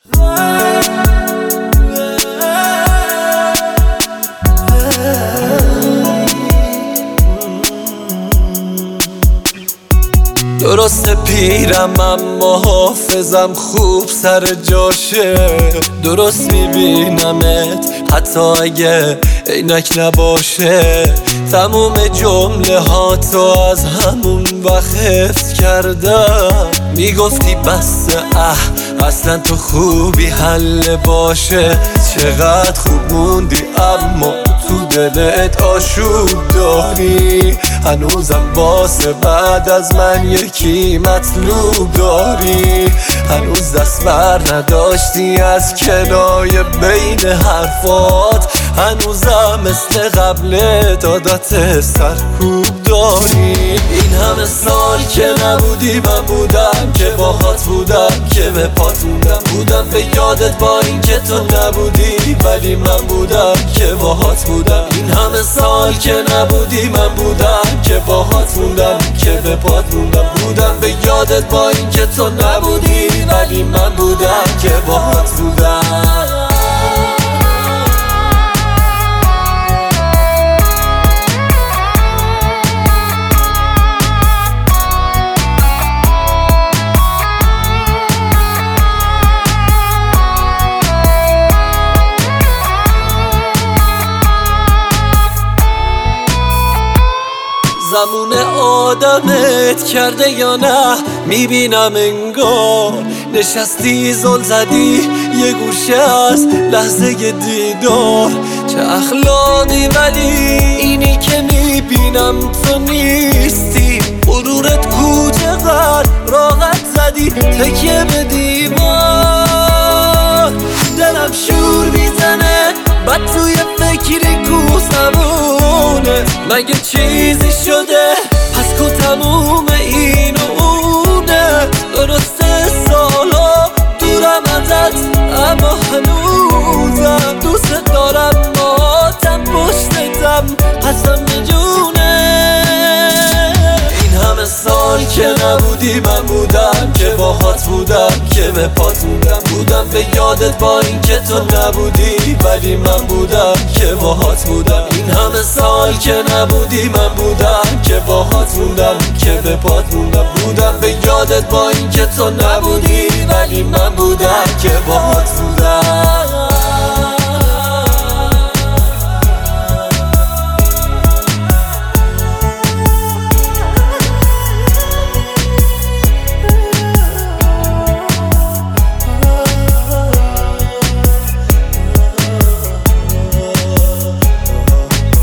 درسته پیرم اما حافظم خوب سر جاشه، درست میبینمت حتی اگه عینک نباشه. تموم جمله ها تو از همون وقت حفظ کردم. میگفتی بس اصلا تو خوبی حل باشه. چقدر خوب موندی اما تو دلت آشوب داری. هنوزم واسه بعد از من یکی مطلوب داری. هنوز دست بر نداشتی از کنای بین حرفات. هنوزم مثل قبل عادت سرکوب داری. این همه سال که نبودی من بودم که باهات بودم، که به پات بودم به یادت با این که تو نبودی، ولی من بودم که باهات بودم. این همه سال که نبودی من بودم که باهات موندم، که به پات بودم به یادت با این که تو نبودی، ولی من بودم که باهات بودم. زمون آدمت کرده یا نه میبینم انگار. نشستی زل زدی یه گوشه از لحظه دیدار. چه اخلاقی ولی اینی که میبینم تو نیستی. غرورت کو چقدر راحت زدی تکیه به دیوار. دلم شور میزنه بعد توی فکری کو زمونه. مگه چیزی شده پس کو تموم این و اونه. درسته سالا دورم ازت اما هنوزم دوست دارم. ماتم پشتتم قسم میجونه. این همه سال که نبودی من بودم که باهات بودم، که به پات بودم به یادت با این که تو نبودی، ولی من بودم که باهات بودم. این همه سال که نبودی من بودم که باهات بودم، که به پات بودم به یادت با این که تو نبودی، ولی من بودم که باهات بودم.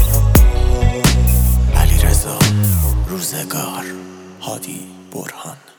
روزگار هادی برهان.